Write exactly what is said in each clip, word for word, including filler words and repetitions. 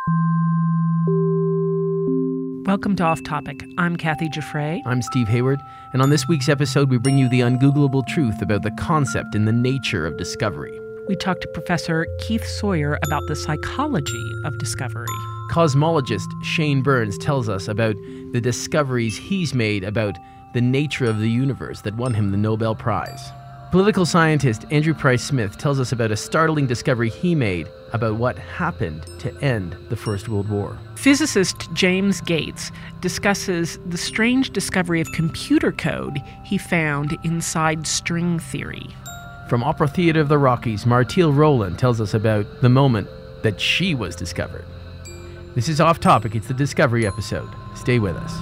Welcome to Off Topic. I'm Kathy Giuffre. I'm Steve Hayward, and on this week's episode, we bring you the ungoogleable truth about the concept and the nature of discovery. We talked to Professor Keith Sawyer about the psychology of discovery. Cosmologist Shane Burns tells us about the discoveries he's made about the nature of the universe that won him the Nobel Prize. Political scientist Andrew Price Smith tells us about a startling discovery he made about what happened to end the First World War. Physicist James Gates discusses the strange discovery of computer code he found inside string theory. From Opera Theatre of the Rockies, Marteel Rowland tells us about the moment that she was discovered. This is Off Topic. It's the Discovery episode. Stay with us.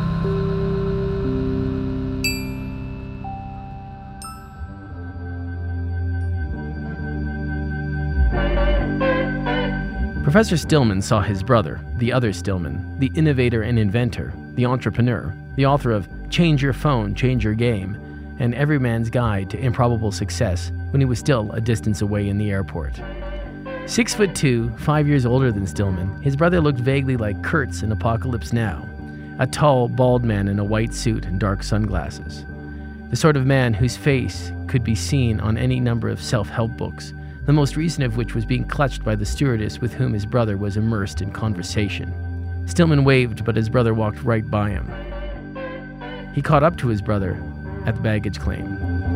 Professor Stillman saw his brother, the other Stillman, the innovator and inventor, the entrepreneur, the author of Change Your Phone, Change Your Game, and Every Man's Guide to Improbable Success when he was still a distance away in the airport. Six foot two, five years older than Stillman, his brother looked vaguely like Kurtz in Apocalypse Now, a tall, bald man in a white suit and dark sunglasses. The sort of man whose face could be seen on any number of self-help books, the most recent of which was being clutched by the stewardess with whom his brother was immersed in conversation. Stillman waved, but his brother walked right by him. He caught up to his brother at the baggage claim.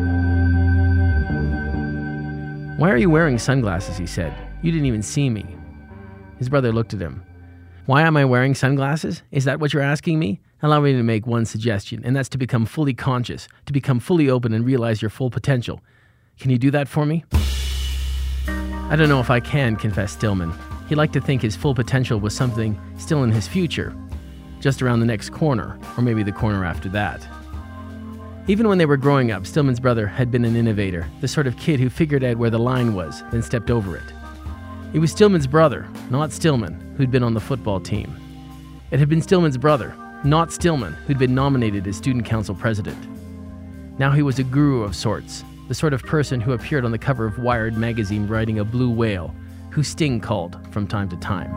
"Why are you wearing sunglasses?" he said. "You didn't even see me." His brother looked at him. "Why am I wearing sunglasses? Is that what you're asking me? Allow me to make one suggestion, and that's to become fully conscious, to become fully open and realize your full potential. Can you do that for me?" "I don't know if I can," confessed Stillman. He liked to think his full potential was something still in his future, just around the next corner, or maybe the corner after that. Even when they were growing up, Stillman's brother had been an innovator, the sort of kid who figured out where the line was, then stepped over it. It was Stillman's brother, not Stillman, who'd been on the football team. It had been Stillman's brother, not Stillman, who'd been nominated as student council president. Now he was a guru of sorts, the sort of person who appeared on the cover of Wired magazine riding a blue whale, who Sting called from time to time.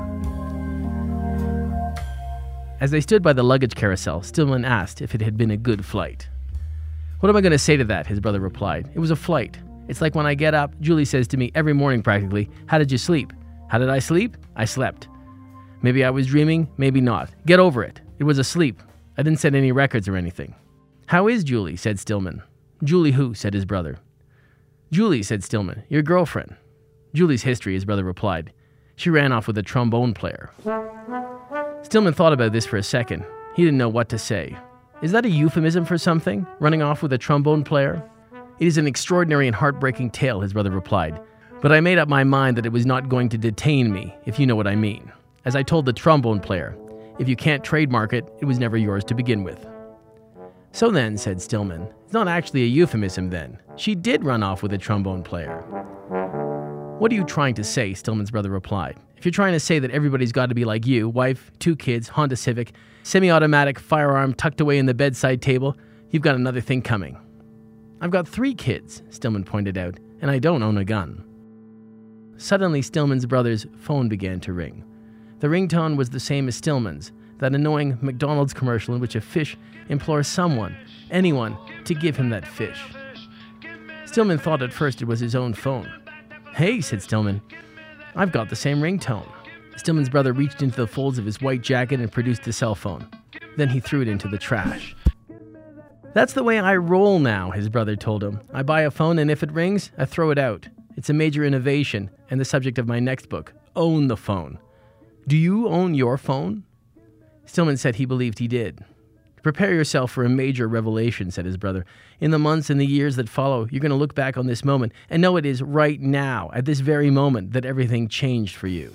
As they stood by the luggage carousel, Stillman asked if it had been a good flight. "What am I going to say to that?" his brother replied. "It was a flight. It's like when I get up, Julie says to me every morning practically, 'How did you sleep?' How did I sleep? I slept. Maybe I was dreaming, maybe not. Get over it. It was a sleep. I didn't set any records or anything." "How is Julie?" said Stillman. "Julie who?" said his brother. "Julie," said Stillman, "your girlfriend." "Julie's history," his brother replied. "She ran off with a trombone player." Stillman thought about this for a second. He didn't know what to say. "Is that a euphemism for something, running off with a trombone player?" "It is an extraordinary and heartbreaking tale," his brother replied. "But I made up my mind that it was not going to detain me, if you know what I mean. As I told the trombone player, if you can't trademark it, it was never yours to begin with." "So then," said Stillman, "it's not actually a euphemism then. She did run off with a trombone player." "What are you trying to say?" Stillman's brother replied. "If you're trying to say that everybody's got to be like you, wife, two kids, Honda Civic, semi-automatic firearm tucked away in the bedside table, you've got another thing coming." "I've got three kids," Stillman pointed out, "and I don't own a gun." Suddenly, Stillman's brother's phone began to ring. The ringtone was the same as Stillman's, that annoying McDonald's commercial in which a fish implores someone, anyone, to give him that fish. Stillman thought at first it was his own phone. "Hey," said Stillman, "I've got the same ringtone." Stillman's brother reached into the folds of his white jacket and produced the cell phone. Then he threw it into the trash. "That's the way I roll now," his brother told him. "I buy a phone and if it rings, I throw it out. It's a major innovation and the subject of my next book, Own the Phone." "Do you own your phone?" Stillman said he believed he did. "Prepare yourself for a major revelation," said his brother. "In the months and the years that follow, you're going to look back on this moment and know it is right now, at this very moment, that everything changed for you."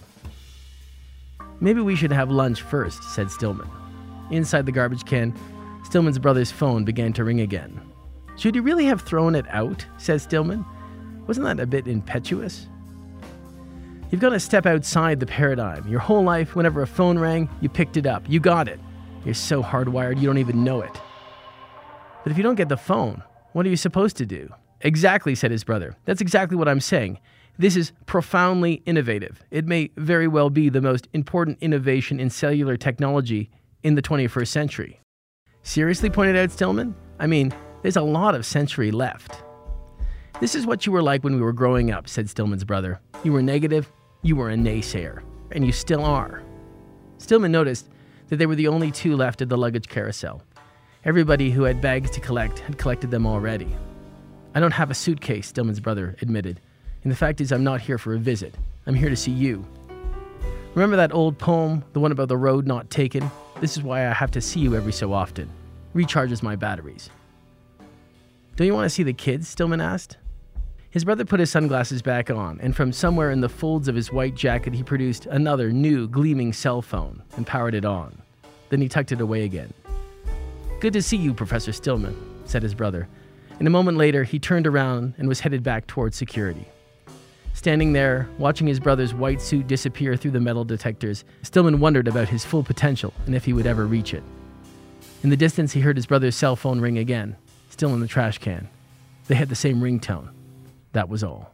"Maybe we should have lunch first," said Stillman. Inside the garbage can, Stillman's brother's phone began to ring again. "Should you really have thrown it out?" said Stillman. "Wasn't that a bit impetuous?" You've got to step outside the paradigm. Your whole life, whenever a phone rang, you picked it up. You got it. You're so hardwired you don't even know it. But if you don't get the phone, what are you supposed to do? Exactly, said his brother. That's exactly what I'm saying. This is profoundly innovative. It may very well be the most important innovation in cellular technology in the twenty-first century. Seriously, pointed out Stillman? I mean, there's a lot of century left. This is what you were like when we were growing up, said Stillman's brother. You were negative, you were a naysayer, and you still are. Stillman noticed that they were the only two left at the luggage carousel. Everybody who had bags to collect had collected them already. I don't have a suitcase, Stillman's brother admitted. And the fact is, I'm not here for a visit. I'm here to see you. Remember that old poem, the one about the road not taken? This is why I have to see you every so often. Recharges my batteries. Don't you want to see the kids? Stillman asked. His brother put his sunglasses back on, and from somewhere in the folds of his white jacket, he produced another new, gleaming cell phone and powered it on. Then he tucked it away again. Good to see you, Professor Stillman, said his brother. And a moment later, he turned around and was headed back towards security. Standing there, watching his brother's white suit disappear through the metal detectors, Stillman wondered about his full potential and if he would ever reach it. In the distance, he heard his brother's cell phone ring again, still in the trash can. They had the same ringtone. That was all.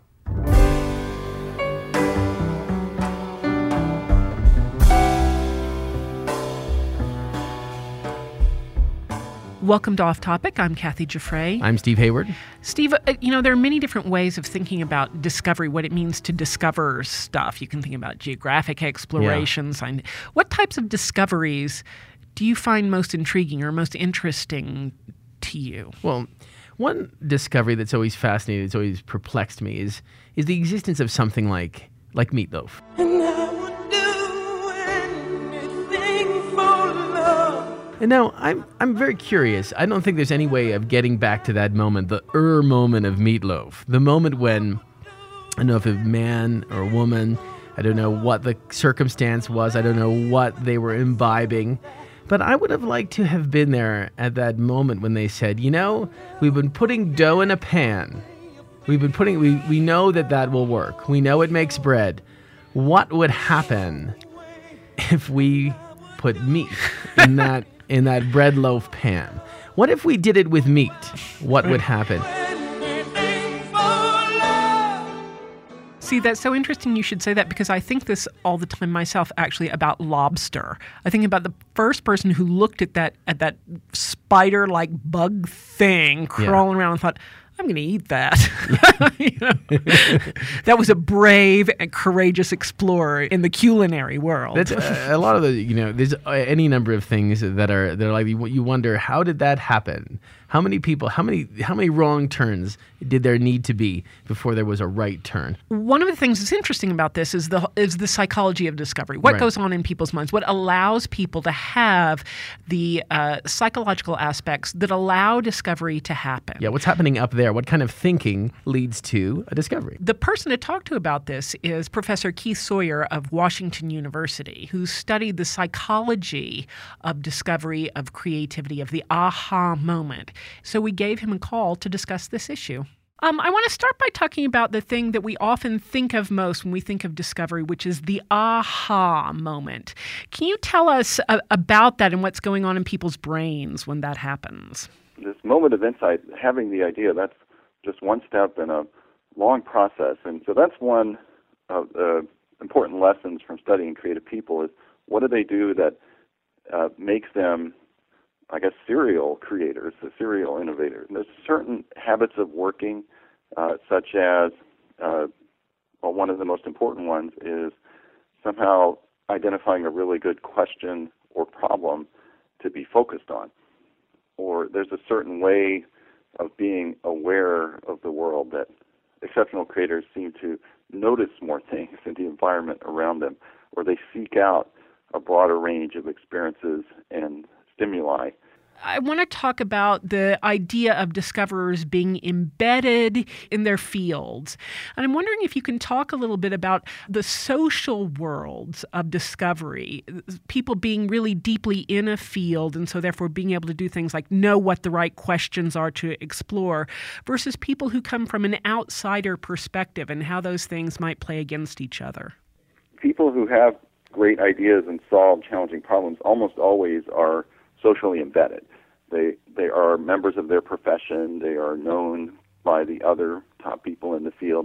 Welcome to Off Topic. I'm Kathy Giuffre. I'm Steve Hayward. Steve, uh, you know, there are many different ways of thinking about discovery, what it means to discover stuff. You can think about geographic explorations. Yeah. And what types of discoveries do you find most intriguing or most interesting to you? Well, one discovery that's always fascinated, that's always perplexed me, is is the existence of something like like meatloaf. And I would do anything for love. And now, I'm I'm very curious. I don't think there's any way of getting back to that moment, the er moment of Meatloaf. The moment when, I don't know if a man or a woman, I don't know what the circumstance was, I don't know what they were imbibing, but I would have liked to have been there at that moment when they said, you know, we've been putting dough in a pan. We've been putting, we, we know that that will work. We know it makes bread. What would happen if we put meat in that in that bread loaf pan? What if we did it with meat? What would happen? See, that's so interesting you should say that, because I think this all the time myself, actually, about lobster. I think about the first person who looked at that at that spider-like bug thing crawling yeah. around and thought, I'm going to eat that. You know? That was a brave and courageous explorer in the culinary world. That's uh, a lot of the, you know, there's uh, any number of things that are that are like you wonder, how did that happen? How many people, how many how many wrong turns did there need to be before there was a right turn? One of the things that's interesting about this is the is the psychology of discovery. What right. goes on in people's minds? What allows people to have the uh, psychological aspects that allow discovery to happen? Yeah, what's happening up there? What kind of thinking leads to a discovery? The person to talk to about this is Professor Keith Sawyer of Washington University, who studied the psychology of discovery, of creativity, of the aha moment. So we gave him a call to discuss this issue. Um, I want to start by talking about the thing that we often think of most when we think of discovery, which is the aha moment. Can you tell us uh, about that and what's going on in people's brains when that happens? This moment of insight, having the idea, that's just one step in a long process. And so that's one of the important lessons from studying creative people is what do they do that uh, makes them, I guess, serial creators, serial innovators. And there's certain habits of working, uh, such as, uh, well, one of the most important ones is somehow identifying a really good question or problem to be focused on. Or there's a certain way of being aware of the world that exceptional creators seem to notice more things in the environment around them, or they seek out a broader range of experiences and stimuli. I want to talk about the idea of discoverers being embedded in their fields. And I'm wondering if you can talk a little bit about the social worlds of discovery, people being really deeply in a field and so therefore being able to do things like know what the right questions are to explore, versus people who come from an outsider perspective and how those things might play against each other. People who have great ideas and solve challenging problems almost always are socially embedded. They they are members of their profession. They are known by the other top people in the field.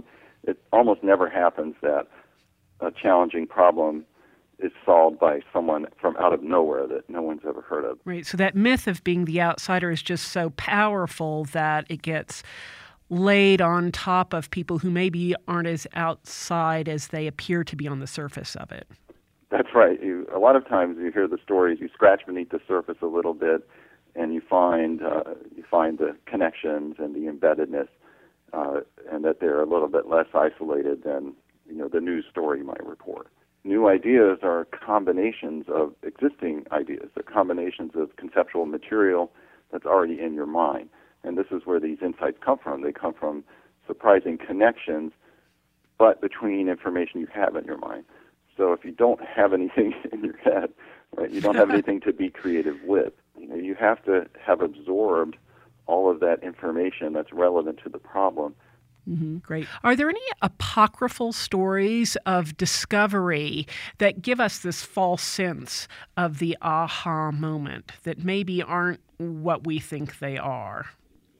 it almost never happens that a challenging problem is solved by someone from out of nowhere that no one's ever heard of. Right. So that myth of being the outsider is just so powerful that it gets laid on top of people who maybe aren't as outside as they appear to be on the surface of it. That's right. You, a lot of times you hear the stories, you scratch beneath the surface a little bit, and you find uh, you find the connections and the embeddedness, uh, and that they're a little bit less isolated than you know the news story might report. New ideas are combinations of existing ideas. They're combinations of conceptual material that's already in your mind. And this is where these insights come from. They come from surprising connections, but between information you have in your mind. So if you don't have anything in your head, right, you don't have anything to be creative with. You know, you have to have absorbed all of that information that's relevant to the problem. Mm-hmm. Great. Are there any apocryphal stories of discovery that give us this false sense of the aha moment that maybe aren't what we think they are?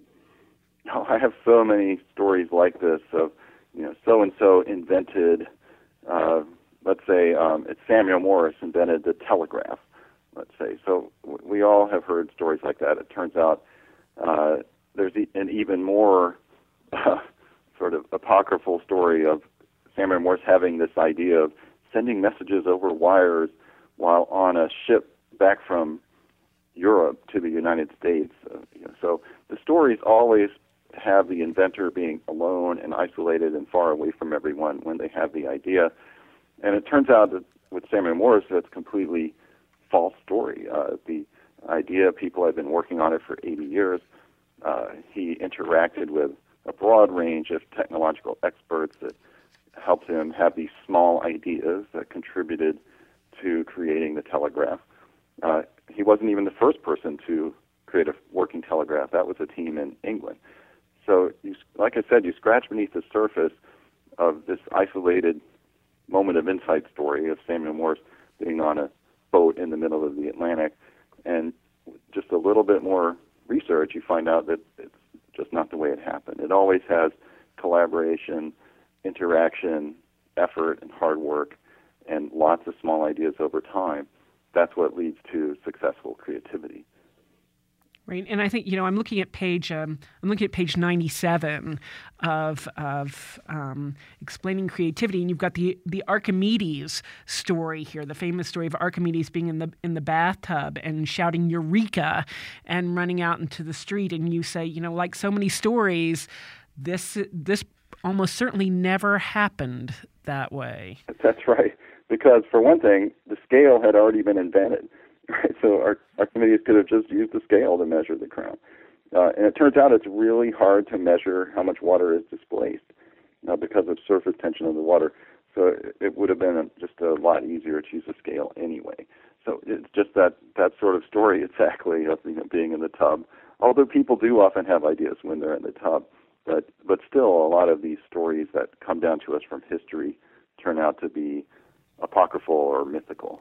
Oh, I have so many stories like this of, you know, so-and-so invented, uh, let's say, um, it's Samuel Morse invented the telegraph, let's say. So w- we all have heard stories like that. It turns out uh, there's e- an even more uh, sort of apocryphal story of Samuel Morse having this idea of sending messages over wires while on a ship back from Europe to the United States. Uh, you know, so the stories always have the inventor being alone and isolated and far away from everyone when they have the idea. And it turns out that with Samuel Morse, that's a completely false story. Uh, the idea, people have been working on it for eighty years. Uh, he interacted with a broad range of technological experts that helped him have these small ideas that contributed to creating the telegraph. Uh, he wasn't even the first person to create a working telegraph. That was a team in England. So, you, like I said, you scratch beneath the surface of this isolated moment of insight story of Samuel Morse being on a boat in the middle of the Atlantic, and just a little bit more research, you find out that it's just not the way it happened. It always has collaboration, interaction, effort, and hard work, and lots of small ideas over time. That's what leads to successful creativity. Right, and I think you know I'm looking at page um, I'm looking at page ninety-seven of of um, explaining creativity, and you've got the the Archimedes story here, the famous story of Archimedes being in the in the bathtub and shouting "Eureka" and running out into the street, and you say, you know, like so many stories, this this almost certainly never happened that way. That's right, because for one thing, the scale had already been invented. Right, so Ar- Archimedes could have just used the scale to measure the crown. Uh, and it turns out it's really hard to measure how much water is displaced uh, because of surface tension of the water. So it, it would have been a, just a lot easier to use a scale anyway. So it's just that, that sort of story exactly of you know, being in the tub. Although people do often have ideas when they're in the tub, but, but still a lot of these stories that come down to us from history turn out to be apocryphal or mythical.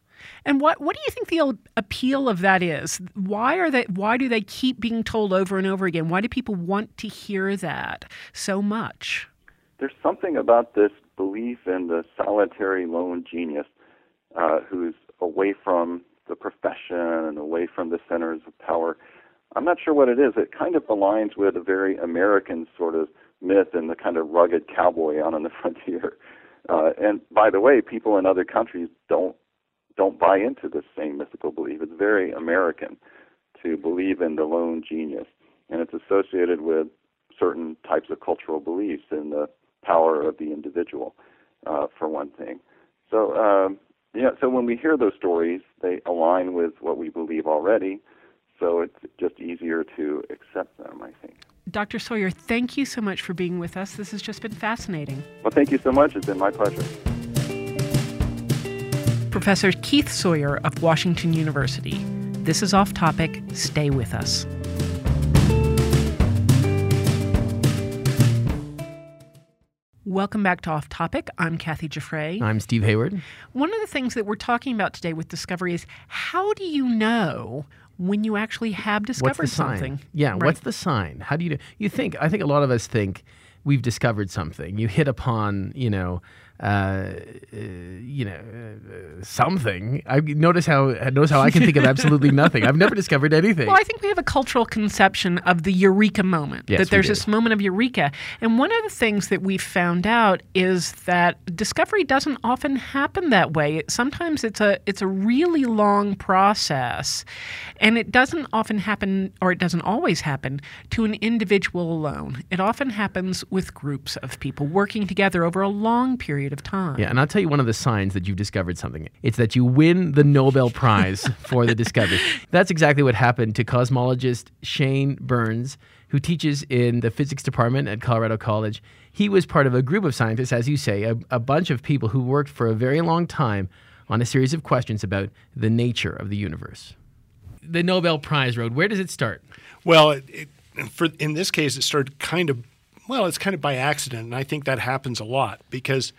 And what what do you think the appeal of that is? Why are they? Why do they keep being told over and over again? Why do people want to hear that so much? There's something about this belief in the solitary lone genius uh, who's away from the profession and away from the centers of power. I'm not sure what it is. It kind of aligns with a very American sort of myth and the kind of rugged cowboy out on the frontier. Uh, and by the way, people in other countries don't don't buy into this same mythical belief. It's very American to believe in the lone genius, and it's associated with certain types of cultural beliefs in the power of the individual, uh, for one thing. So, um, yeah, so when we hear those stories, they align with what we believe already, so it's just easier to accept them, I think. Doctor Sawyer, thank you so much for being with us. This has just been fascinating. Well, thank you so much. It's been my pleasure. Professor Keith Sawyer of Washington University. This is Off Topic. Stay with us. Welcome back to Off Topic. I'm Kathy Giuffre. I'm Steve Hayward. One of the things that we're talking about today with Discovery is how do you know when you actually have discovered what's the something? Sign? Yeah, right. What's the sign? How do you do? You think, I think a lot of us think we've discovered something. You hit upon, you know, uh, uh, you know, uh, something. I notice how notice how I can think of absolutely nothing. I've never discovered anything. Well, I think we have a cultural conception of the eureka moment, Yes, that there's we do. this moment of eureka. And one of the things that we've found out is that discovery doesn't often happen that way. It, sometimes it's a it's a really long process, and it doesn't often happen, or it doesn't always happen, to an individual alone. It often happens with groups of people working together over a long period of time. Yeah, and I'll tell you one of the signs that you've discovered something. It's that you win the Nobel Prize for the discovery. That's exactly what happened to cosmologist Shane Burns, who teaches in the physics department at Colorado College. He was part of a group of scientists, as you say, a, a bunch of people who worked for a very long time on a series of questions about the nature of the universe. The Nobel Prize road, where does it start? Well, it, it, for in this case, it started kind of, well, it's kind of by accident, and I think that happens a lot because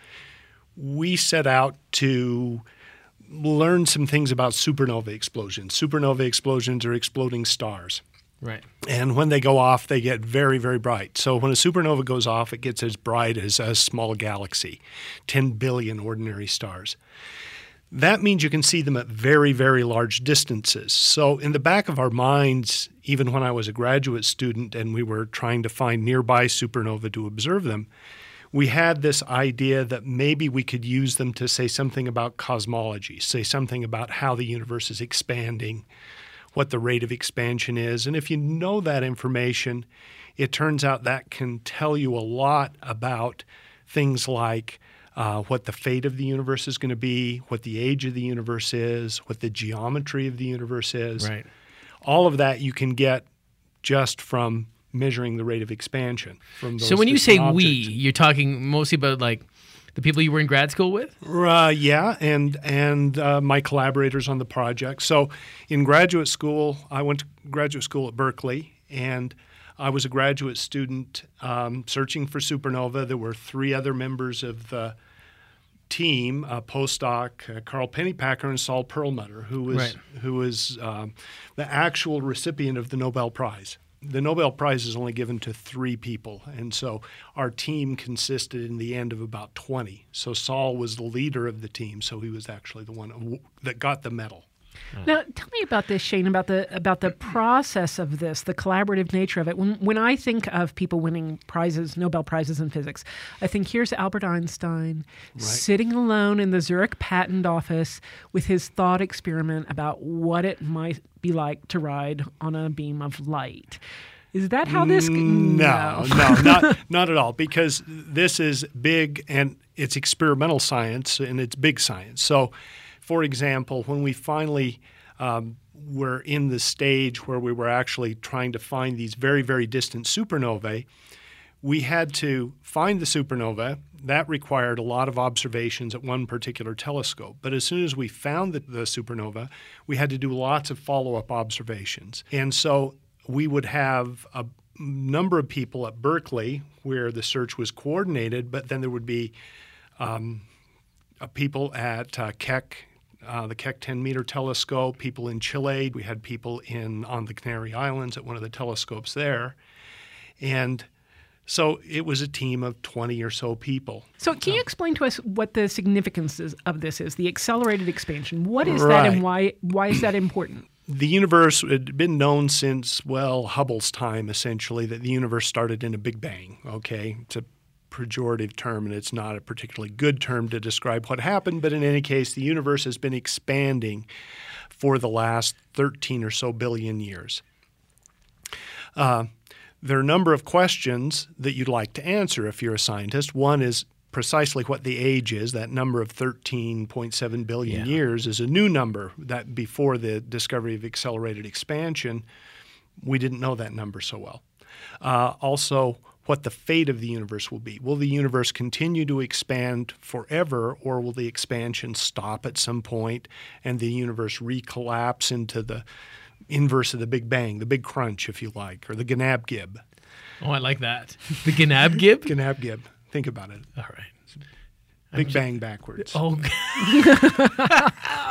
we set out to learn some things about supernova explosions. Supernova explosions are exploding stars. Right. And when they go off, they get very, very bright. So when a supernova goes off, it gets as bright as a small galaxy, ten billion ordinary stars. That means you can see them at very, very large distances. So in the back of our minds, even when I was a graduate student and we were trying to find nearby supernova to observe them, we had this idea that maybe we could use them to say something about cosmology, say something about how the universe is expanding, what the rate of expansion is. And if you know that information, it turns out that can tell you a lot about things like uh, what the fate of the universe is going to be, what the age of the universe is, what the geometry of the universe is. Right. All of that you can get just from measuring the rate of expansion from those So when you say distant we, objects. you're talking mostly about like the people you were in grad school with? Uh, yeah, and and uh, my collaborators on the project. So in graduate school, I went to graduate school at Berkeley, and I was a graduate student um, searching for supernova. There were three other members of the team, a postdoc, uh, Carl Pennypacker, and Saul Perlmutter, who was Right. who was um, the actual recipient of the Nobel Prize. The Nobel Prize is only given to three people, and so our team consisted in the end of about twenty. So Saul was the leader of the team, so he was actually the one who- that got the medal. Now, tell me about this, Shane, about the about the process of this, the collaborative nature of it. When when I think of people winning prizes, Nobel Prizes in physics, I think here's Albert Einstein sitting alone in the Zurich patent office with his thought experiment about what it might be like to ride on a beam of light. Is that how this? No, no, not not at all. Because this is big, and it's experimental science, and it's big science. So, for example, when we finally um, were in the stage where we were actually trying to find these very, very distant supernovae, we had to find the supernova. That required a lot of observations at one particular telescope. But as soon as we found the, the supernova, we had to do lots of follow-up observations. And so we would have a number of people at Berkeley where the search was coordinated, but then there would be um, uh, people at uh, Keck, uh, the Keck ten-meter telescope, people in Chile. We had people in on the Canary Islands at one of the telescopes there. And so it was a team of twenty or so people. So can you explain to us what the significance is, of this is, the accelerated expansion? What is that, Right. and why why is that important? The universe had been known since, well, Hubble's time, essentially, that the universe started in a Big Bang, okay? It's a pejorative term, and it's not a particularly good term to describe what happened, but in any case, the universe has been expanding for the last thirteen or so billion years. Uh, there are a number of questions that you'd like to answer if you're a scientist. One is precisely what the age is. That number of thirteen point seven billion Yeah. years is a new number that before the discovery of accelerated expansion, we didn't know that number so well. Uh, also, what the fate of the universe will be. Will the universe continue to expand forever, or will the expansion stop at some point and the universe recollapse into the inverse of the Big Bang, the Big Crunch, if you like, or the Gnab-Gib? Oh, I like that. The Gnab-Gib? Gnab-Gib. Think about it. All right. Big Bang backwards. Oh,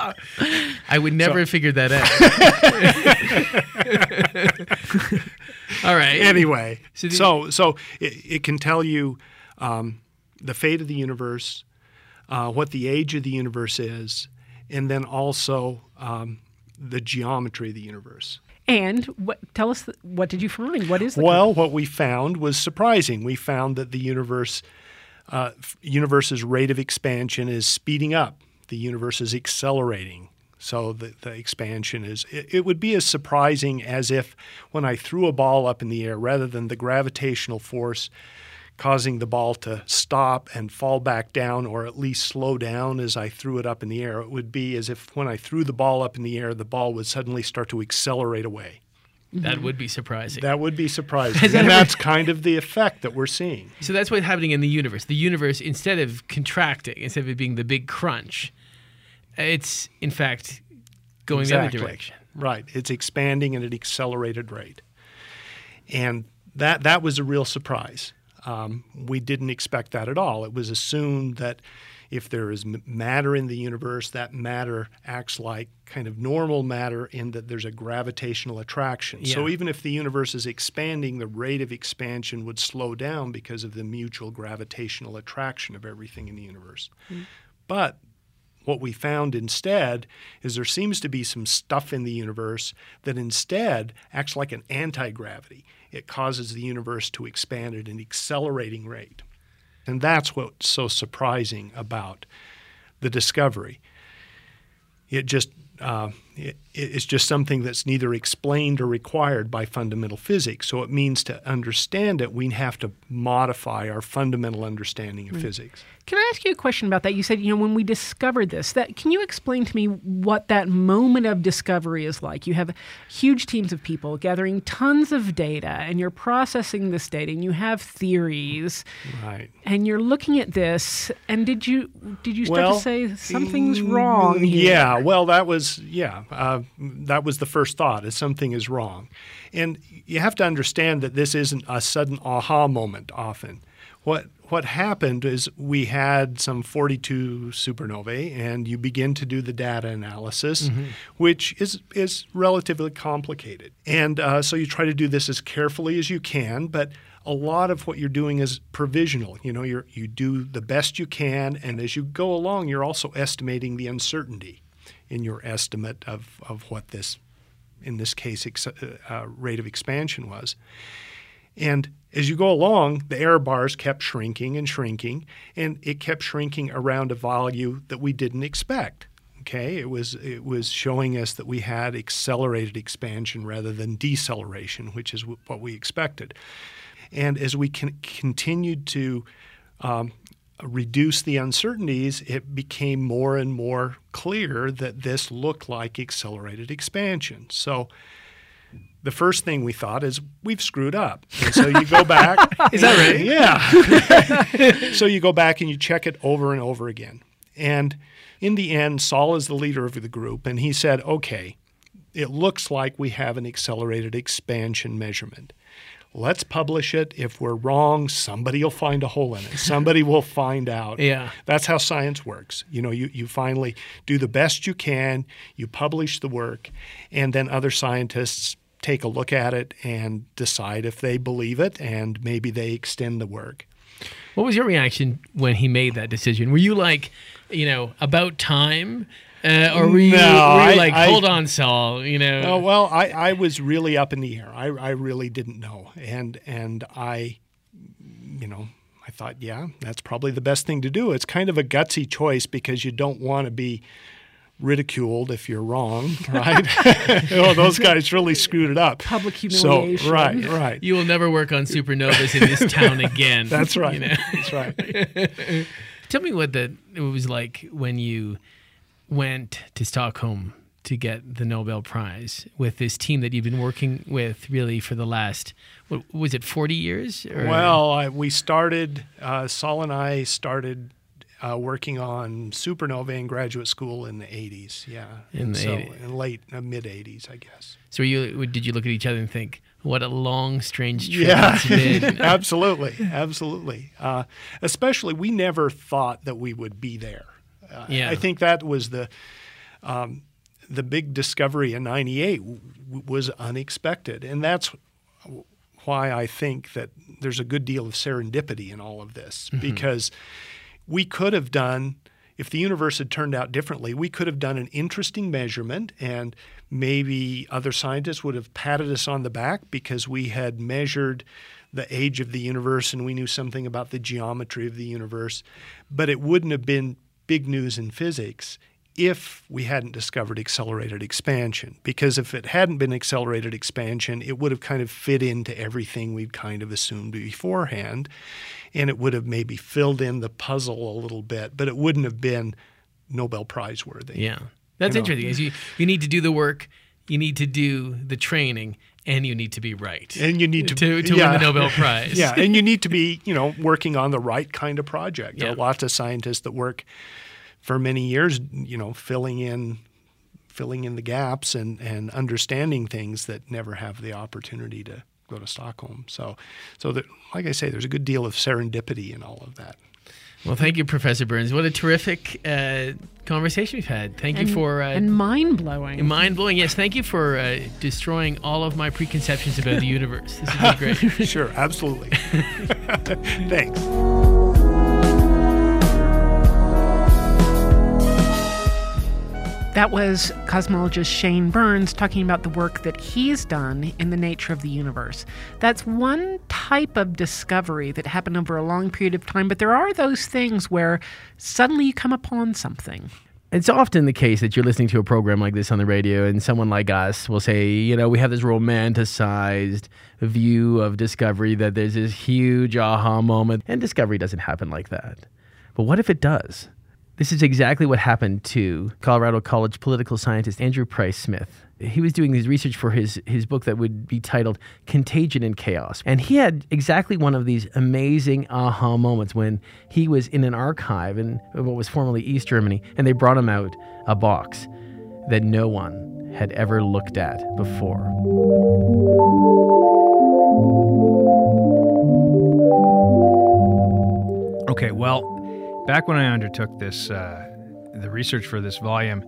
I would never So- have figured that out. All right. Anyway, So so the- so, it, it can tell you um, the fate of the universe, uh, what the age of the universe is, and then also um, the geometry of the universe. And what, tell us, what did you find? What is the Well, what we found was surprising. We found that the universe, uh, universe's rate of expansion is speeding up. The universe is accelerating. So the, the expansion is, it, it would be as surprising as if when I threw a ball up in the air, rather than the gravitational force causing the ball to stop and fall back down, or at least slow down as I threw it up in the air, it would be as if when I threw the ball up in the air, the ball would suddenly start to accelerate away. That would be surprising. That would be surprising. And that's kind of the effect that we're seeing. So that's what's happening in the universe. The universe, instead of contracting, instead of it being the big crunch, it's, in fact, going the Exactly. other direction. Right. It's expanding at an accelerated rate. And that that was a real surprise. Um, we didn't expect that at all. It was assumed that if there is m- matter in the universe, that matter acts like kind of normal matter in that there's a gravitational attraction. So Yeah. even if the universe is expanding, the rate of expansion would slow down because of the mutual gravitational attraction of everything in the universe. But what we found instead is there seems to be some stuff in the universe that instead acts like an anti-gravity. It causes the universe to expand at an accelerating rate. And that's what's so surprising about the discovery. It just uh, it, it's just something that's neither explained or required by fundamental physics. So it means to understand it, we have to modify our fundamental understanding of physics. Can I ask you a question about that? You said, you know, when we discovered this, that can you explain to me what that moment of discovery is like? You have huge teams of people gathering tons of data, and you're processing this data, and you have theories, Right. and you're looking at this. And did you did you start Well, to say something's mm, wrong here? Yeah, well, that was yeah, uh, that was the first thought: is something is wrong, and you have to understand that this isn't a sudden aha moment. Often, what what happened is we had some forty-two supernovae, and you begin to do the data analysis, Mm-hmm. which is is relatively complicated, and uh, so you try to do this as carefully as you can, but a lot of what you're doing is provisional. You know, you you do the best you can, and as you go along, you're also estimating the uncertainty in your estimate of, of what this, in this case, ex- uh, rate of expansion was. And as you go along, the error bars kept shrinking and shrinking, and it kept shrinking around a value that we didn't expect. Okay, it was it was showing us that we had accelerated expansion rather than deceleration, which is w- what we expected. And as we con- continued to um, reduce the uncertainties, it became more and more clear that this looked like accelerated expansion. So the first thing we thought is we've screwed up. And so you go back. Is that right? Yeah. So you go back and you check it over and over again. And in the end, Saul is the leader of the group, and he said, okay, it looks like we have an accelerated expansion measurement. Let's publish it. If we're wrong, somebody will find a hole in it. Somebody will find out. Yeah. That's how science works. You know, you, you finally do the best you can, you publish the work, and then other scientists take a look at it and decide if they believe it, and maybe they extend the work. What was your reaction when he made that decision? Were you like, you know, about time? Uh, or were you, No, were you I- like, I- hold on, Saul, you know? Oh, well, I, I was really up in the air. I, I really didn't know. And and I, you know, I thought, yeah, that's probably the best thing to do. It's kind of a gutsy choice because you don't want to be ridiculed if you're wrong, right? Oh, those guys really screwed it up. Public So, humiliation. right, right. You will never work on supernovas in this town again. That's right. You know? That's right. Tell me what the, it was like when you went to Stockholm to get the Nobel Prize with this team that you've been working with really for the last, what, was it forty years? Or? Well, I, we started, uh, Saul and I started uh, working on supernovae in graduate school in the eighties, yeah. In And the so, eighties. in late, uh, mid-eighties, I guess. So you did you look at each other and think, what a long, strange trip Yeah, it's been? absolutely, absolutely. Uh, especially, we never thought that we would be there. Uh, Yeah. I think that was the um, the big discovery in ninety-eight w- was unexpected, and that's why I think that there's a good deal of serendipity in all of this, mm-hmm. because we could have done, if the universe had turned out differently, we could have done an interesting measurement, and maybe other scientists would have patted us on the back because we had measured the age of the universe and we knew something about the geometry of the universe. But it wouldn't have been big news in physics if we hadn't discovered accelerated expansion. Because if it hadn't been accelerated expansion, it would have kind of fit into everything we'd kind of assumed beforehand, and it would have maybe filled in the puzzle a little bit, but it wouldn't have been Nobel Prize worthy. Yeah. That's you know? interesting. Is you, you need to do the work, you need to do the training, and you need to be right. And you need to to, to yeah. win the Nobel Prize. Yeah, and you need to be, you know, working on the right kind of project. Yeah. There are lots of scientists that work for many years, you know, filling in filling in the gaps and, and understanding things that never have the opportunity to go to Stockholm. So so that, like I say, there's a good deal of serendipity in all of that. Well, thank you, Professor Burns. What a terrific uh, conversation we've had. Thank and, you for... Uh, and mind-blowing. Mind-blowing, yes. Thank you for uh, destroying all of my preconceptions about the universe. This has been great. Sure, absolutely. Thanks. That was cosmologist Shane Burns talking about the work that he's done in the nature of the universe. That's one type of discovery that happened over a long period of time, but there are those things where suddenly you come upon something. It's often the case that you're listening to a program like this on the radio and someone like us will say, you know, we have this romanticized view of discovery, that there's this huge aha moment, and discovery doesn't happen like that. But what if it does? This is exactly what happened to Colorado College political scientist Andrew Price Smith. He was doing his research for his, his book that would be titled Contagion and Chaos. And he had exactly one of these amazing aha moments when he was in an archive in what was formerly East Germany, and they brought him out a box that no one had ever looked at before. Okay, well, back when I undertook this, uh, the research for this volume,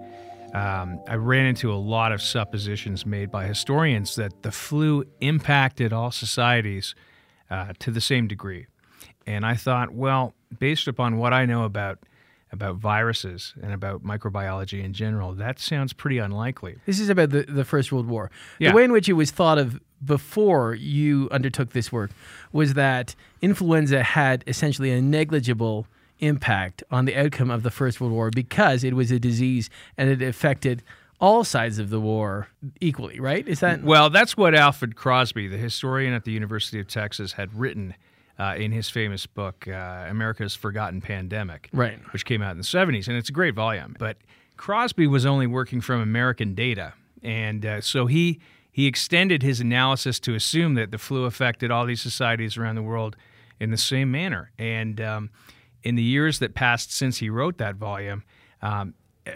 um, I ran into a lot of suppositions made by historians that the flu impacted all societies uh, to the same degree. And I thought, well, based upon what I know about about viruses and about microbiology in general, that sounds pretty unlikely. This is about the, the First World War. Yeah. The way in which it was thought of before you undertook this work was that influenza had essentially a negligible impact on the outcome of the First World War because it was a disease and it affected all sides of the war equally, right? Is that Well, that's what Alfred Crosby, the historian at the University of Texas, had written uh, in his famous book, uh, America's Forgotten Pandemic, right, which came out in the seventies, and it's a great volume. But Crosby was only working from American data, and uh, so he he extended his analysis to assume that the flu affected all these societies around the world in the same manner. And um, in the years that passed since he wrote that volume, um,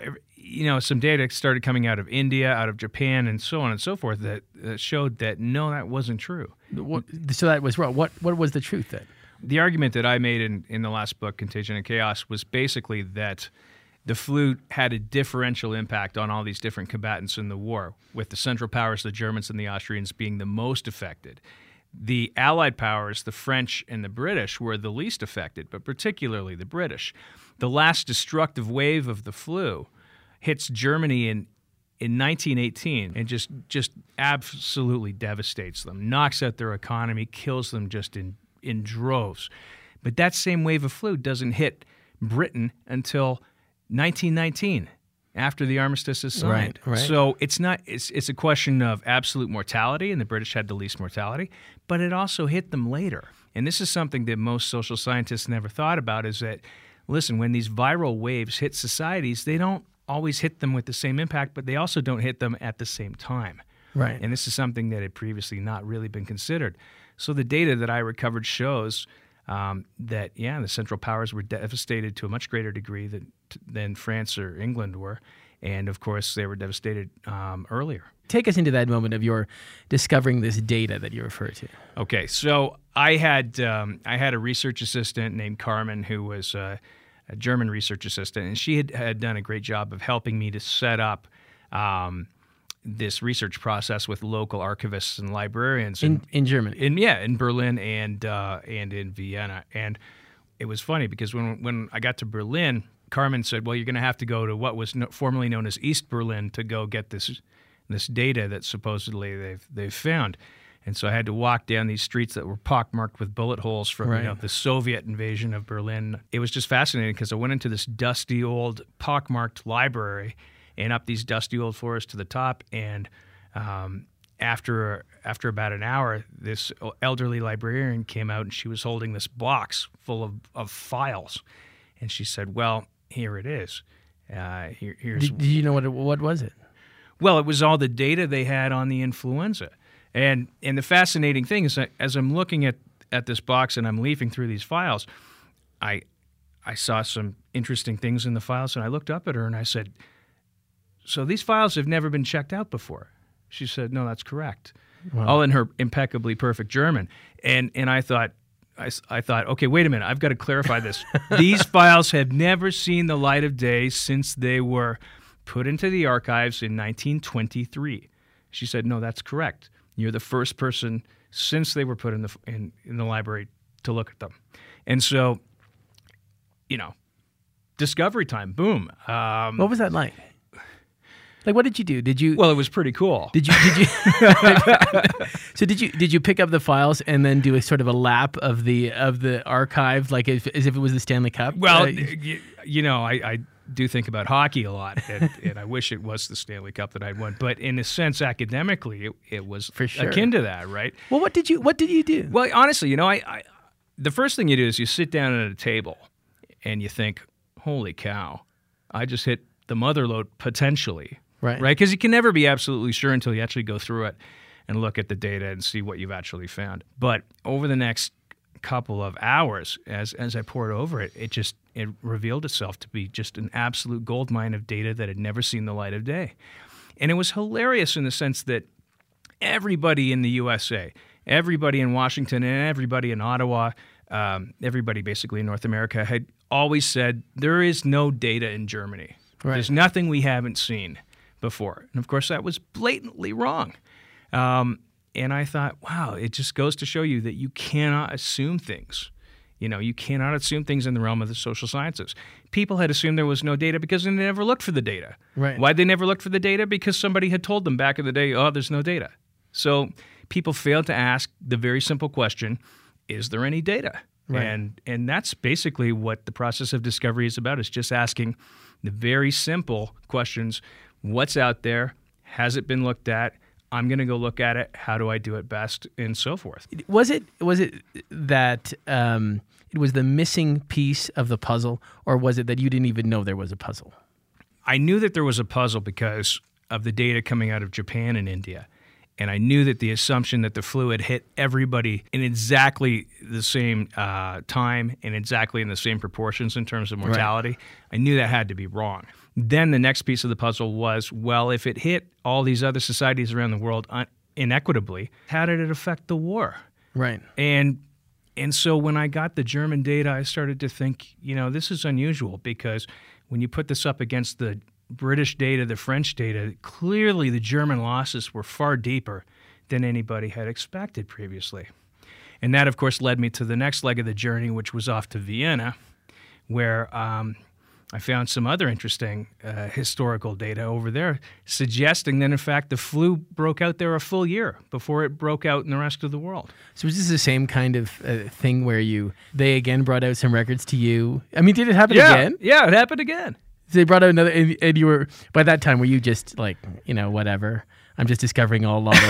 you know, some data started coming out of India, out of Japan, and so on and so forth that, that showed that, no, that wasn't true. What, so that was wrong. What what was the truth then? The argument that I made in, in the last book, Contagion and Chaos, was basically that the flu had a differential impact on all these different combatants in the war, with the Central Powers, the Germans and the Austrians, being the most affected. The Allied powers, the French and the British, were the least affected, but particularly the British. The last destructive wave of the flu hits Germany in in nineteen eighteen and just just absolutely devastates them, knocks out their economy, kills them just in, in droves. But that same wave of flu doesn't hit Britain until nineteen nineteen, after the armistice is signed. Right, right. So it's not it's it's a question of absolute mortality, and the British had the least mortality, but it also hit them later. And this is something that most social scientists never thought about, is that, listen, when these viral waves hit societies, they don't always hit them with the same impact, but they also don't hit them at the same time. Right. And this is something that had previously not really been considered. So the data that I recovered shows um, that, yeah, the Central Powers were devastated to a much greater degree than, than France or England were. And, of course, they were devastated um, earlier. Take us into that moment of your discovering this data that you refer to. Okay, so I had um, I had a research assistant named Carmen who was uh, a German research assistant, and she had, had done a great job of helping me to set up um, this research process with local archivists and librarians In in Germany. in yeah, in Berlin and uh, and in Vienna. And it was funny because when when I got to Berlin, Carmen said, "Well, you're going to have to go to what was no, formerly known as East Berlin to go get this this data that supposedly they've they've found." And so I had to walk down these streets that were pockmarked with bullet holes from Right. you know, the Soviet invasion of Berlin. It was just fascinating because I went into this dusty old pockmarked library and up these dusty old floors to the top. And um, after after about an hour, this elderly librarian came out and she was holding this box full of, of files. And she said, "Well, here it is. Uh, here, here's Did, did you know what it, what was it? well, it was all the data they had on the influenza." And and the fascinating thing is that as I'm looking at, at this box and I'm leafing through these files, I I saw some interesting things in the files, and I looked up at her and I said, "So these files have never been checked out before?" She said, "No, that's correct." Wow. All in her impeccably perfect German. And and I thought, I, s- I thought, okay, wait a minute, I've got to clarify this. These files have never seen the light of day since they were put into the archives in nineteen twenty-three. She said, "No, that's correct. You're the first person since they were put in the in, in the library to look at them." And so, you know, discovery time, boom. Um, What was that like? Like, what did you do? Did you? well, it was pretty cool. Did you? Did you? So did you? Did you pick up the files and then do a sort of a lap of the of the archive, like if, as if it was the Stanley Cup? Well, Uh, you, you know, I, I do think about hockey a lot, and, and I wish it was the Stanley Cup that I'd won. But in a sense, academically, it, it was For sure. akin to that, right? well, what did you? What did you do? Well, honestly, you know, I, I the first thing you do is you sit down at a table, and you think, "Holy cow, I just hit the mother lode potentially." Right. Right? Because you can never be absolutely sure until you actually go through it and look at the data and see what you've actually found. But over the next couple of hours, as as I poured over it, it just it revealed itself to be just an absolute goldmine of data that had never seen the light of day. And it was hilarious in the sense that everybody in the U S A, everybody in Washington, and everybody in Ottawa, um, everybody basically in North America had always said there is no data in Germany. Right. There's nothing we haven't seen before. And of course, that was blatantly wrong. Um, and I thought, wow, it just goes to show you that you cannot assume things. You know, you cannot assume things in the realm of the social sciences. People had assumed there was no data because they never looked for the data. Right. Why'd they never look for the data? Because somebody had told them back in the day, oh, there's no data. So people failed to ask the very simple question, is there any data? Right. And and that's basically what the process of discovery is about, is just asking the very simple questions. What's out there? Has it been looked at? I'm going to go look at it. How do I do it best? And so forth. Was it was it that um, it was the missing piece of the puzzle, or was it that you didn't even know there was a puzzle? I knew that there was a puzzle because of the data coming out of Japan and India. And I knew that the assumption that the flu had hit everybody in exactly the same uh, time and exactly in the same proportions in terms of mortality, right. I knew that had to be wrong. Then the next piece of the puzzle was, well, if it hit all these other societies around the world un- inequitably, how did it affect the war? Right. And and so when I got the German data, I started to think, you know, this is unusual, because when you put this up against the British data, the French data, clearly the German losses were far deeper than anybody had expected previously. And that, of course, led me to the next leg of the journey, which was off to Vienna, where um, I found some other interesting uh, historical data over there suggesting that, in fact, the flu broke out there a full year before it broke out in the rest of the world. So was this the same kind of uh, thing where you they again brought out some records to you? I mean, did it happen yeah, again? Yeah, it happened again. So they brought out another, and, and you were, by that time, were you just like, you know, whatever, I'm just discovering all lot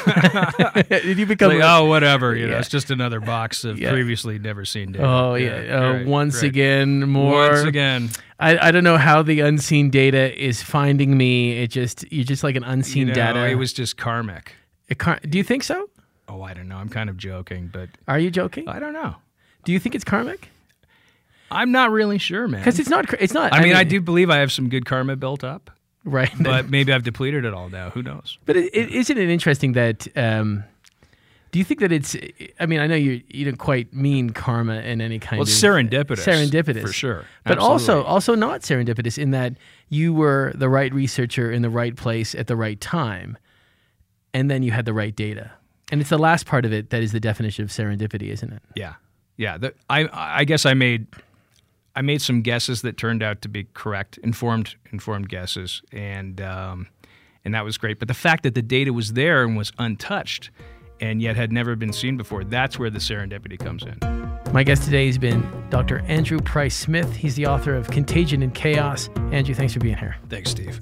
of, did you become, Like, oh, whatever, you know, Yeah. it's just another box of Yeah. previously never seen data. oh yeah, uh, right, once right. again, more. Once again. I, I don't know how the unseen data is finding me. It just, you're just like an unseen You know, data. it was just karmic. It can't- do you think so? Oh, I don't know. I'm kind of joking, but Are you joking? I don't know. Do you think it's karmic? I'm not really sure, man. Because it's not, cr- it's not. I mean, I do believe I have some good karma built up, Right. but maybe I've depleted it all now. Who knows? But it, it, isn't it interesting that um, Do you think that it's, I mean, I know you you don't quite mean karma in any kind Well, of... it's serendipitous. Serendipitous. For sure. But Absolutely. also also not serendipitous in that you were the right researcher in the right place at the right time, and then you had the right data. And it's the last part of it that is the definition of serendipity, isn't it? Yeah. Yeah. The, I I guess I made I made some guesses that turned out to be correct, informed informed guesses, and um, and that was great. But the fact that the data was there and was untouched and yet had never been seen before, that's where the serendipity comes in. My guest today has been Doctor Andrew Price Smith. He's the author of Contagion and Chaos. Andrew, thanks for being here. Thanks, Steve.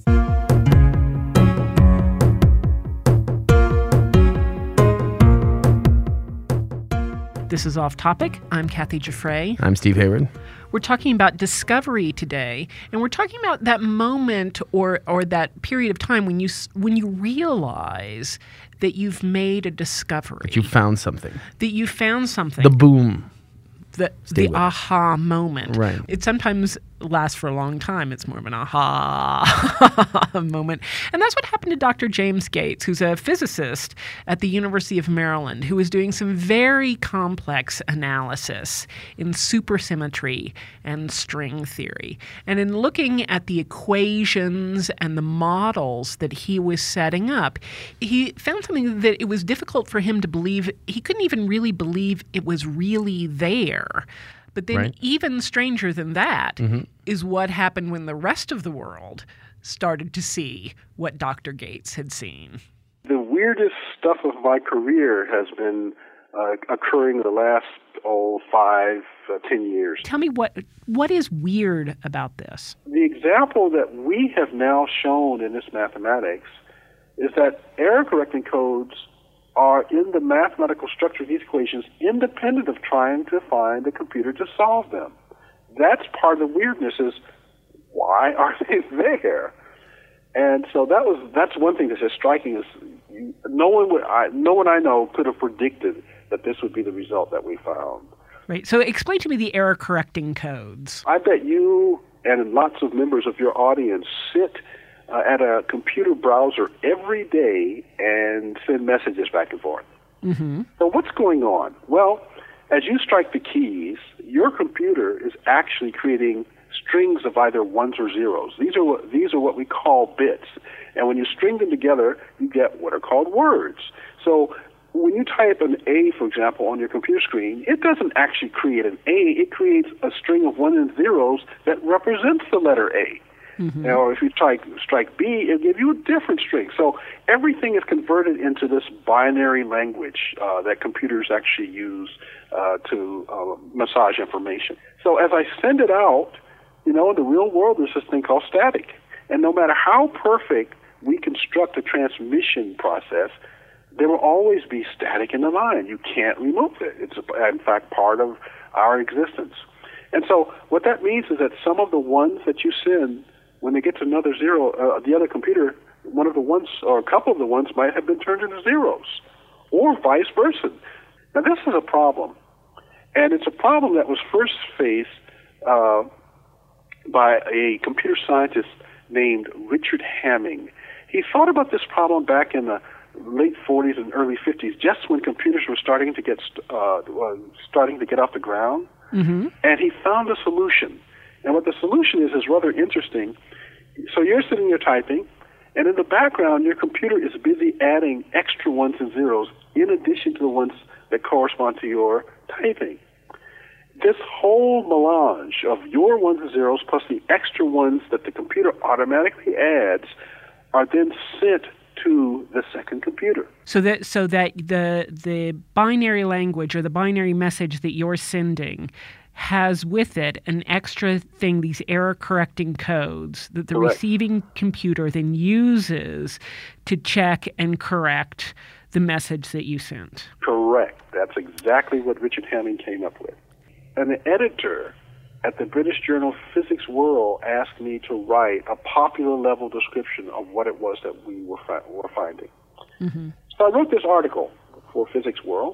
This is Off Topic. I'm Kathy Giuffre. I'm Steve Hayward. We're talking about discovery today, and we're talking about that moment or or that period of time when you s- when you realize that you've made a discovery, That you found something. that you found something, The boom. the, Stay the with us. aha moment. Right. It sometimes lasts for a long time. It's more of an aha moment. And that's what happened to Doctor James Gates, who's a physicist at the University of Maryland, who was doing some very complex analysis in supersymmetry and string theory. And in looking at the equations and the models that he was setting up, he found something that it was difficult for him to believe. He couldn't even really believe it was really there. But then Right. even stranger than that is what happened when the rest of the world started to see what Doctor Gates had seen. The weirdest stuff of my career has been uh, occurring in the last, oh, five, uh, ten years. Tell me what what is weird about this? The example that we have now shown in this mathematics is that error-correcting codes are in the mathematical structure of these equations independent of trying to find a computer to solve them. That's part of the weirdness is, why are they there? And so that was that's one thing that's just striking is no one would I, no one I know could have predicted that this would be the result that we found. Right. So explain to me the error correcting codes. I bet you and lots of members of your audience sit uh, at a computer browser every day and send messages back and forth. Mm-hmm. So what's going on? Well, as you strike the keys, your computer is actually creating strings of either ones or zeros. These are what, these are what we call bits. And when you string them together, you get what are called words. So when you type an A, for example, on your computer screen, it doesn't actually create an A. It creates a string of ones and zeros that represents the letter A. Mm-hmm. Or if you strike, strike B, it'll give you a different string. So everything is converted into this binary language uh, that computers actually use uh, to uh, massage information. So as I send it out, you know, in the real world, there's this thing called static. And no matter how perfect we construct a transmission process, there will always be static in the line. You can't remove it. It's, in fact, part of our existence. And so what that means is that some of the ones that you send, when they get to another zero, uh, the other computer, one of the ones or a couple of the ones might have been turned into zeros, or vice versa. Now, this is a problem. And it's a problem that was first faced uh, by a computer scientist named Richard Hamming. He thought about this problem back in the late forties and early fifties, just when computers were starting to get uh, starting to get off the ground. Mm-hmm. And he found a solution. And what the solution is is rather interesting. So you're sitting there typing, and in the background, your computer is busy adding extra ones and zeros in addition to the ones that correspond to your typing. This whole melange of your ones and zeros plus the extra ones that the computer automatically adds are then sent to the second computer. So that so that the the binary language or the binary message that you're sending has with it an extra thing, these error correcting codes that the Correct. receiving computer then uses to check and correct the message that you sent. Correct. That's exactly what Richard Hamming came up with. And the editor at the British journal Physics World asked me to write a popular level description of what it was that we were, fi- were finding. Mm-hmm. So I wrote this article for Physics World,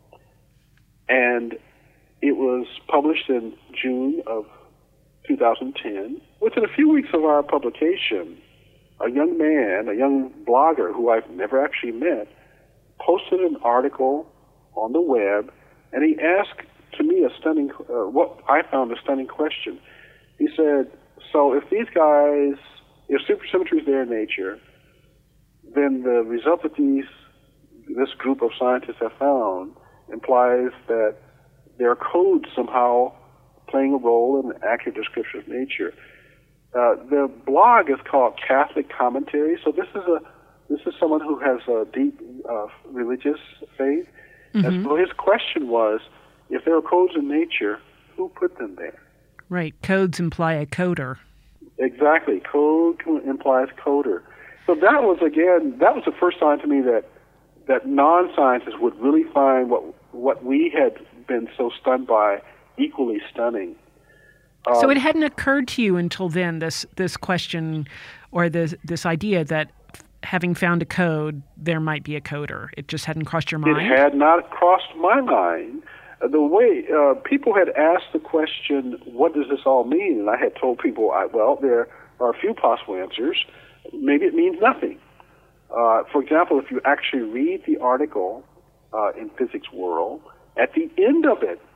and it was published in June of two thousand ten. Within a few weeks of our publication, a young man, a young blogger who I've never actually met, posted an article on the web, and he asked to me a stunning, uh, what I found a stunning question. He said, so if these guys, if supersymmetry is there in nature, then the result that these, this group of scientists have found implies that there are codes somehow playing a role in the accurate description of nature. Uh, the blog is called Catholic Commentary, so this is a this is someone who has a deep uh, religious faith. Mm-hmm. And so his question was, if there are codes in nature, who put them there? Right. Codes imply a coder. Exactly. Code implies coder. So that was, again, that was the first sign to me that that non-scientists would really find what what we had been so stunned by equally stunning. Um, so it hadn't occurred to you until then, this this question or this this idea that having found a code, there might be a coder. It just hadn't crossed your mind? It had not crossed my mind. Uh, the way uh, people had asked the question, what does this all mean? And I had told people, I, well, there are a few possible answers. Maybe it means nothing. Uh, for example, if you actually read the article uh, in Physics World, at the end of it,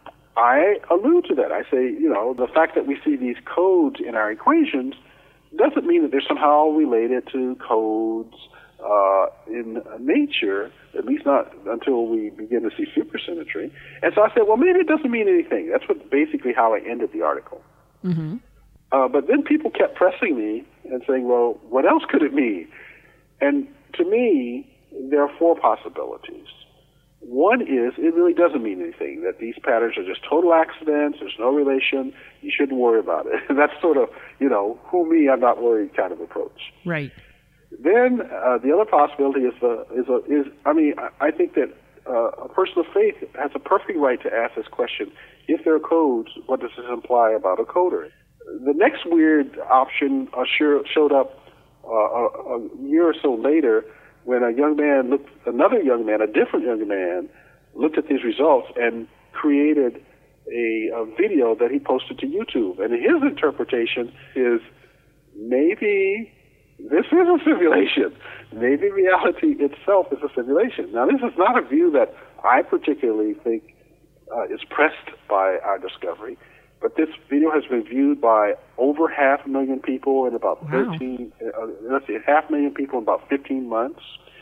I allude to that. I say, you know, the fact that we see these codes in our equations doesn't mean that they're somehow related to codes uh, in nature, at least not until we begin to see supersymmetry. And so I said, well, maybe it doesn't mean anything. That's what basically how I ended the article. Mm-hmm. Uh, but then people kept pressing me and saying, well, what else could it mean? And to me, there are four possibilities. One is it really doesn't mean anything, that these patterns are just total accidents, there's no relation, you shouldn't worry about it. That's sort of, you know, who me, I'm not worried kind of approach. Right. Then uh, the other possibility is, the, is, a, is I mean, I, I think that uh, a person of faith has a perfect right to ask this question, if there are codes, what does this imply about a coder? The next weird option uh, sure showed up uh, a, a year or so later, when a young man looked, another young man, a different young man, looked at these results and created a, a video that he posted to YouTube. And his interpretation is maybe this is a simulation. Maybe reality itself is a simulation. Now, this is not a view that I particularly think uh, is pressed by our discovery. But this video has been viewed by over half a million people in about wow. thirteen, uh, let's see, half a million people in about fifteen months.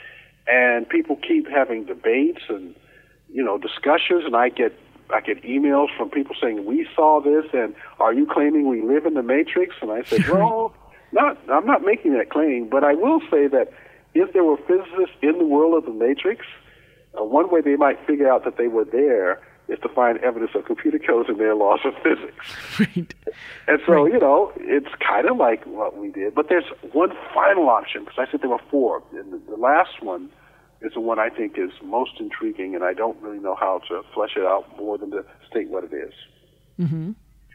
And people keep having debates and, you know, discussions. And I get, I get emails from people saying, we saw this, and are you claiming we live in the Matrix? And I said, well, not, I'm not making that claim, but I will say that if there were physicists in the world of the Matrix, uh, one way they might figure out that they were there is to find evidence of computer codes and their laws of physics. Right. And so, right. you know, it's kind of like what we did. But there's one final option, because I said there were four. And the, the last one is the one I think is most intriguing, and I don't really know how to flesh it out more than to state what it is. Mm-hmm.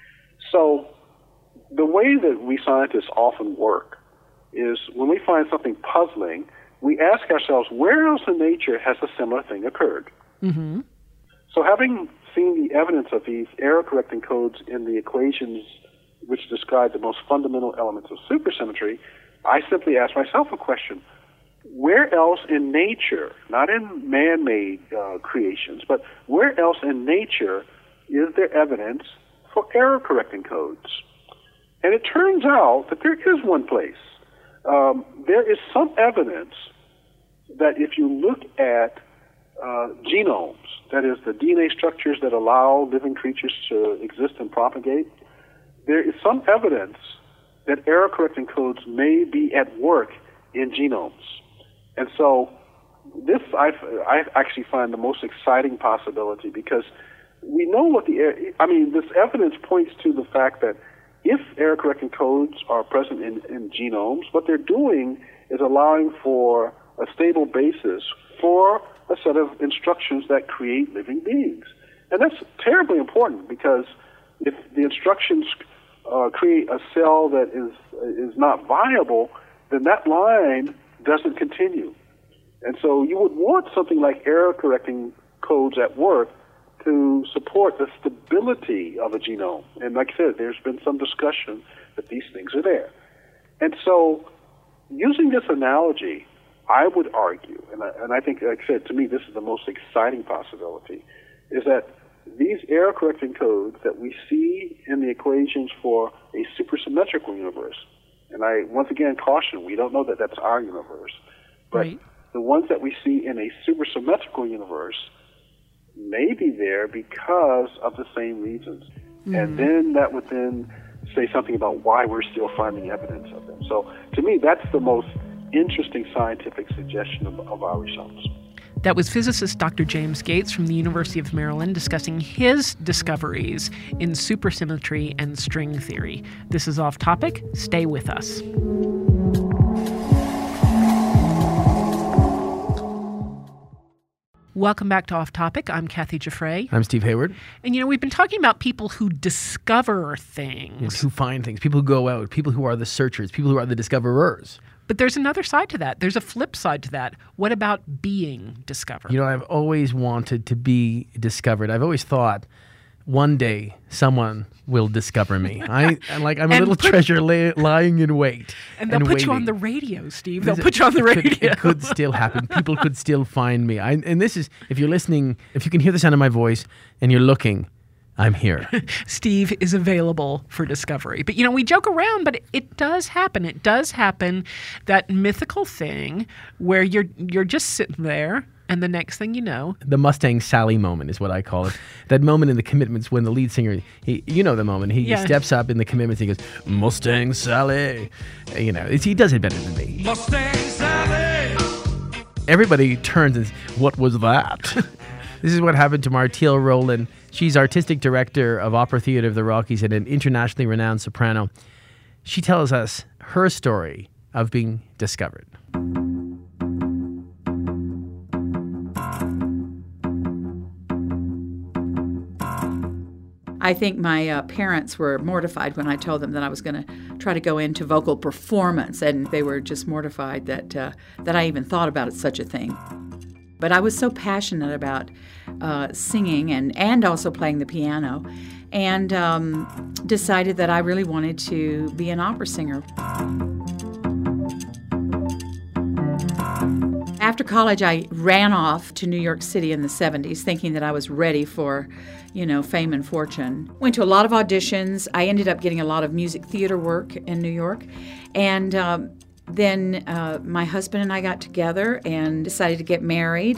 So the way that we scientists often work is when we find something puzzling, we ask ourselves, where else in nature has a similar thing occurred? Mm-hmm. So having seen the evidence of these error-correcting codes in the equations which describe the most fundamental elements of supersymmetry, I simply ask myself a question. Where else in nature, not in man-made uh, creations, but where else in nature is there evidence for error-correcting codes? And it turns out that there is one place. Um, there is some evidence that if you look at uh, genomes, that is, the D N A structures that allow living creatures to exist and propagate, there is some evidence that error-correcting codes may be at work in genomes. And so this I, I actually find the most exciting possibility, because we know what the, I mean, this evidence points to the fact that if error-correcting codes are present in, in genomes, what they're doing is allowing for a stable basis for a set of instructions that create living beings. And that's terribly important, because if the instructions uh, create a cell that is is not viable, then that line doesn't continue. And so you would want something like error-correcting codes at work to support the stability of a genome. And like I said, there's been some discussion that these things are there. And so using this analogy, I would argue, and I, and I think, like I said, to me, this is the most exciting possibility, is that these error correcting codes that we see in the equations for a supersymmetrical universe, and I once again caution, we don't know that that's our universe, but Right. the ones that we see in a supersymmetrical universe may be there because of the same reasons. Mm-hmm. And then that would then say something about why we're still finding evidence of them. So to me, that's the most interesting scientific suggestion of, of our results. That was physicist Doctor James Gates from the University of Maryland discussing his discoveries in supersymmetry and string theory. This is Off Topic. Stay with us. Welcome back to Off Topic. I'm Kathy Giuffre. I'm Steve Hayward. And, you know, we've been talking about people who discover things. Who find things, people who go out, people who are the searchers, people who are the discoverers. But there's another side to that. There's a flip side to that. What about being discovered? You know, I've always wanted to be discovered. I've always thought one day someone will discover me. I I'm like I'm a And little put- treasure lay, lying in wait. And they'll put you on waiting. the radio, Steve. They'll It- put you on the it could- radio. It could still happen. People could still find me. I, and this is, if you're listening, if you can hear the sound of my voice and you're looking, I'm here. Steve is available for discovery. But, you know, we joke around, but it, it does happen. It does happen, that mythical thing where you're you're just sitting there, and the next thing you know, The Mustang Sally moment is what I call it. That moment in the Commitments when the lead singer, he, you know the moment, he Yeah. steps up in the Commitments and he goes, Mustang Sally. You know, it's, he does it better than me. Mustang Sally. Everybody turns and says, what was that? This is what happened to Martial Rowland. She's artistic director of Opera Theatre of the Rockies and an internationally renowned soprano. She tells us her story of being discovered. I think my uh, parents were mortified when I told them that I was going to try to go into vocal performance, and they were just mortified that uh, that I even thought about such a thing. But I was so passionate about uh, singing and, and also playing the piano, and um, decided that I really wanted to be an opera singer. After college, I ran off to New York City in the seventies, thinking that I was ready for, you know, fame and fortune. Went to a lot of auditions. I ended up getting a lot of music theater work in New York. And um, then uh, my husband and I got together and decided to get married.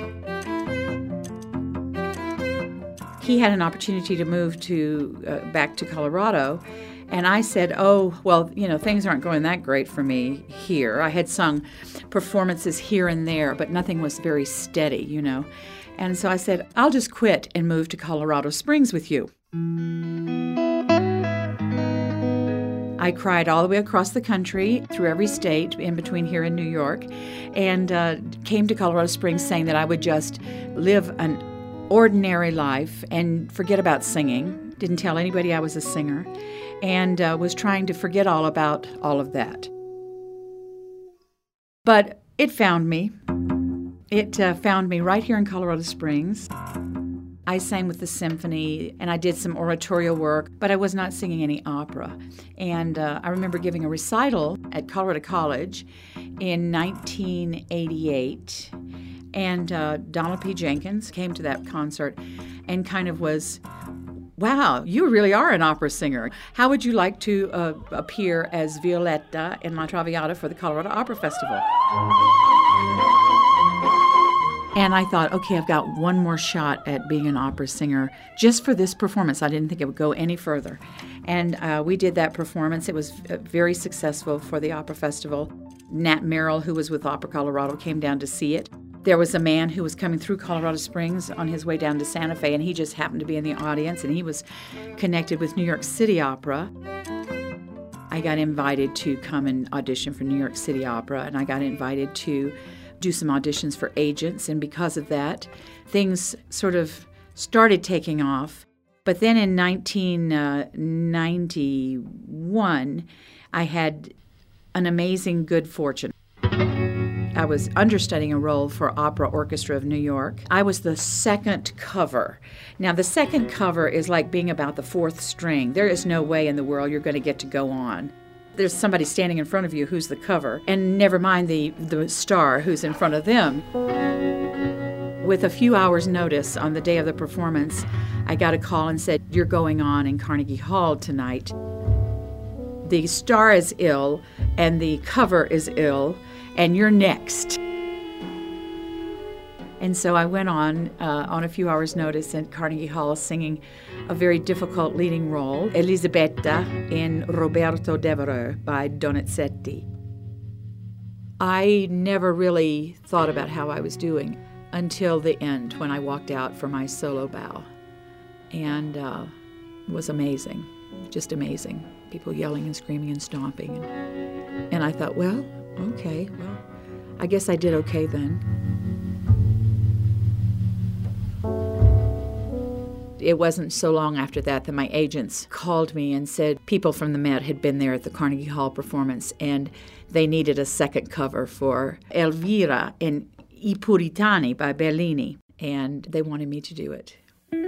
He had an opportunity to move to uh, back to Colorado. And I said, oh, well, you know, things aren't going that great for me here. I had sung performances here and there, but nothing was very steady, you know. And so I said, I'll just quit and move to Colorado Springs with you. I cried all the way across the country, through every state, in between here and New York, and uh, came to Colorado Springs saying that I would just live an ordinary life and forget about singing. Didn't tell anybody I was a singer, and uh, was trying to forget all about all of that. But it found me. It uh, found me right here in Colorado Springs. I sang with the symphony, and I did some oratorio work, but I was not singing any opera. And uh, I remember giving a recital at Colorado College in nineteen eighty-eight, and uh, Donald P. Jenkins came to that concert and kind of was, wow, you really are an opera singer. How would you like to uh, appear as Violetta in La Traviata for the Colorado Opera Festival? And I thought, okay, I've got one more shot at being an opera singer just for this performance. I didn't think it would go any further. And uh, we did that performance. It was very successful for the Opera Festival. Nat Merrill, who was with Opera Colorado, came down to see it. There was a man who was coming through Colorado Springs on his way down to Santa Fe, and he just happened to be in the audience, and he was connected with New York City Opera. I got invited to come and audition for New York City Opera, and I got invited to do some auditions for agents, and because of that, things sort of started taking off. But then in nineteen ninety-one, I had an amazing good fortune. I was understudying a role for Opera Orchestra of New York. I was the second cover. Now, the second cover is like being about the fourth string. There is no way in the world you're going to get to go on. There's somebody standing in front of you who's the cover, and never mind the, the star who's in front of them. With a few hours' notice on the day of the performance, I got a call and said, "You're going on in Carnegie Hall tonight. The star is ill, and the cover is ill, and you're next." And so I went on uh, on a few hours' notice at Carnegie Hall singing a very difficult leading role, Elisabetta, in Roberto Devereux by Donizetti. I never really thought about how I was doing until the end when I walked out for my solo bow. And uh, it was amazing, just amazing. People yelling and screaming and stomping. And, and I thought, well, okay, well, I guess I did okay then. It wasn't so long after that that my agents called me and said people from the Met had been there at the Carnegie Hall performance and they needed a second cover for Elvira in I Puritani by Bellini, and they wanted me to do it.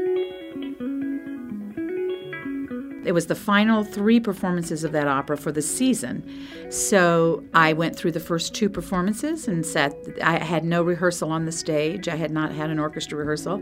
It was the final three performances of that opera for the season. So I went through the first two performances and sat. I had no rehearsal on the stage. I had not had an orchestra rehearsal.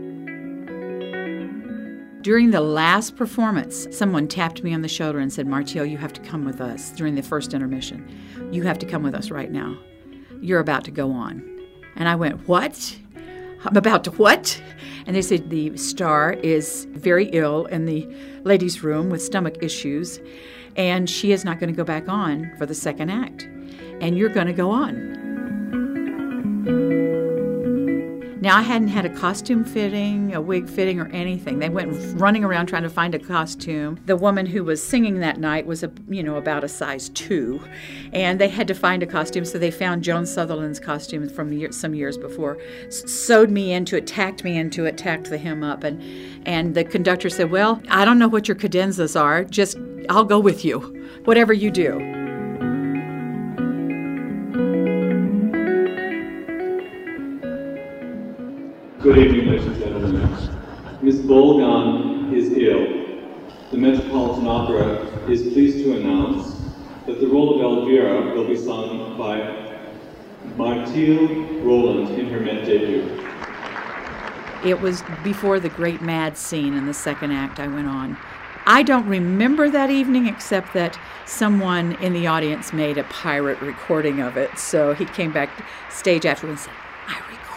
During the last performance, someone tapped me on the shoulder and said, "Martial, you have to come with us during the first intermission. You have to come with us right now. You're about to go on." And I went, "What? I'm about to what?" And they said, "The star is very ill in the ladies' room with stomach issues, and she is not going to go back on for the second act. And you're going to go on." Now, I hadn't had a costume fitting, a wig fitting, or anything. They went running around trying to find a costume. The woman who was singing that night was, a, you know, about a size two, and they had to find a costume, so they found Joan Sutherland's costume from year, some years before, s- sewed me into it, tacked me into it, tacked the hem up, and, and the conductor said, "Well, I don't know what your cadenzas are, just, I'll go with you, whatever you do." Good evening, ladies and gentlemen. Miss Bolgan is ill. The Metropolitan Opera is pleased to announce that the role of Elvira will be sung by Martile Roland in her Met debut. It was before the great mad scene in the second act I went on. I don't remember that evening except that someone in the audience made a pirate recording of it. So he came back stage afterwards and said, "I recorded it."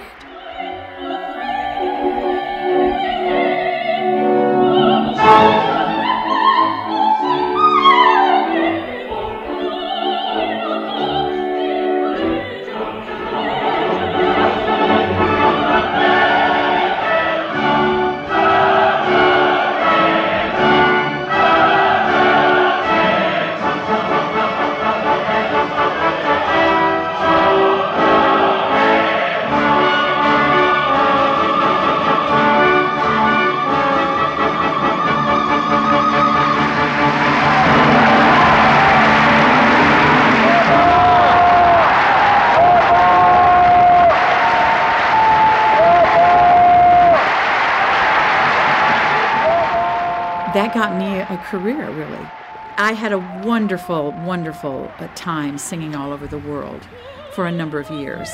That got me a career, really. I had a wonderful, wonderful uh, time singing all over the world for a number of years.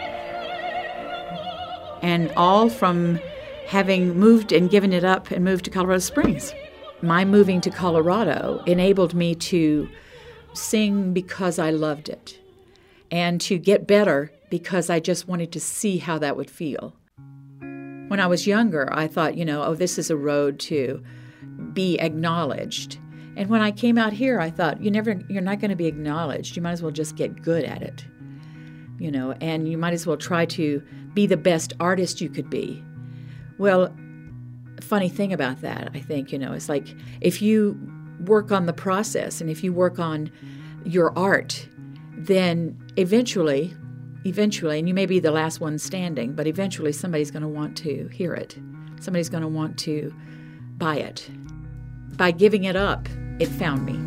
And all from having moved and given it up and moved to Colorado Springs. My moving to Colorado enabled me to sing because I loved it and to get better because I just wanted to see how that would feel. When I was younger, I thought, you know, oh, this is a road to be acknowledged. And when I came out here, I thought, you never, you're not going to be acknowledged. You might as well just get good at it, you know, and you might as well try to be the best artist you could be. Well, funny thing about that, I think, you know, it's like if you work on the process and if you work on your art, then eventually, eventually, and you may be the last one standing, but eventually somebody's going to want to hear it. Somebody's going to want to buy it. By giving it up, it found me.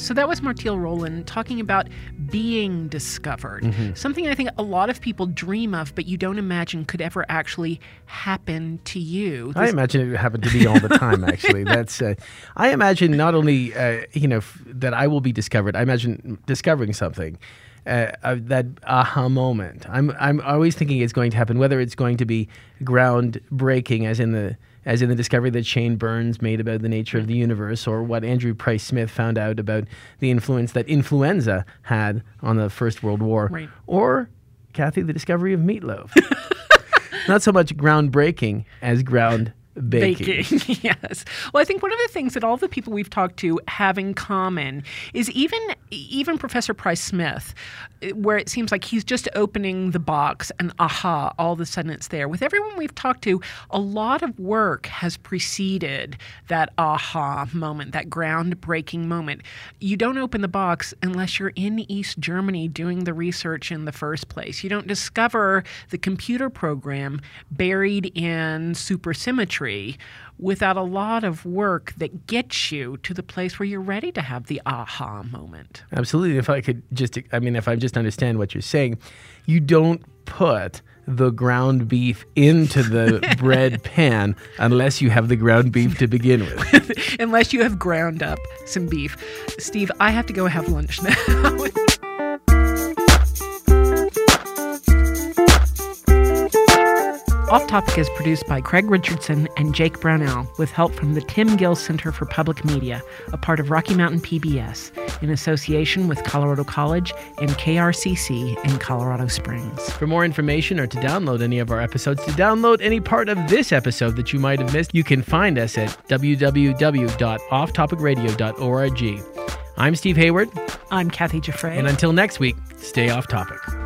So that was Martial Roland talking about being discovered, Mm-hmm. something I think a lot of people dream of, but you don't imagine could ever actually happen to you. I imagine it would happen to me all the time, actually. That's uh, I imagine not only, uh, you know, f- that I will be discovered, I imagine discovering something. Uh, uh, that aha moment. I'm I'm always thinking it's going to happen, whether it's going to be groundbreaking, as in the as in the discovery that Shane Burns made about the nature of the universe, or what Andrew Price Smith found out about the influence that influenza had on the First World War, Right. or Kathy, the discovery of meatloaf. Not so much groundbreaking as ground. Baking. Baking, yes. Well, I think one of the things that all the people we've talked to have in common is even even Professor Price Smith, where it seems like he's just opening the box and aha, all of a sudden it's there. With everyone we've talked to, a lot of work has preceded that aha moment, that groundbreaking moment. You don't open the box unless you're in East Germany doing the research in the first place. You don't discover the computer program buried in supersymmetry without a lot of work that gets you to the place where you're ready to have the aha moment. Absolutely. If I could just, I mean, if I just understand what you're saying, you don't put the ground beef into the bread pan unless you have the ground beef to begin with. Unless you have ground up some beef. Steve, I have to go have lunch now. Off Topic is produced by Craig Richardson and Jake Brownell with help from the Tim Gill Center for Public Media, a part of Rocky Mountain P B S, in association with Colorado College and K R C C in Colorado Springs. For more information or to download any of our episodes, to download any part of this episode that you might have missed, you can find us at w w w dot off topic radio dot org. I'm Steve Hayward. I'm Kathy Giffray. And until next week, stay off topic.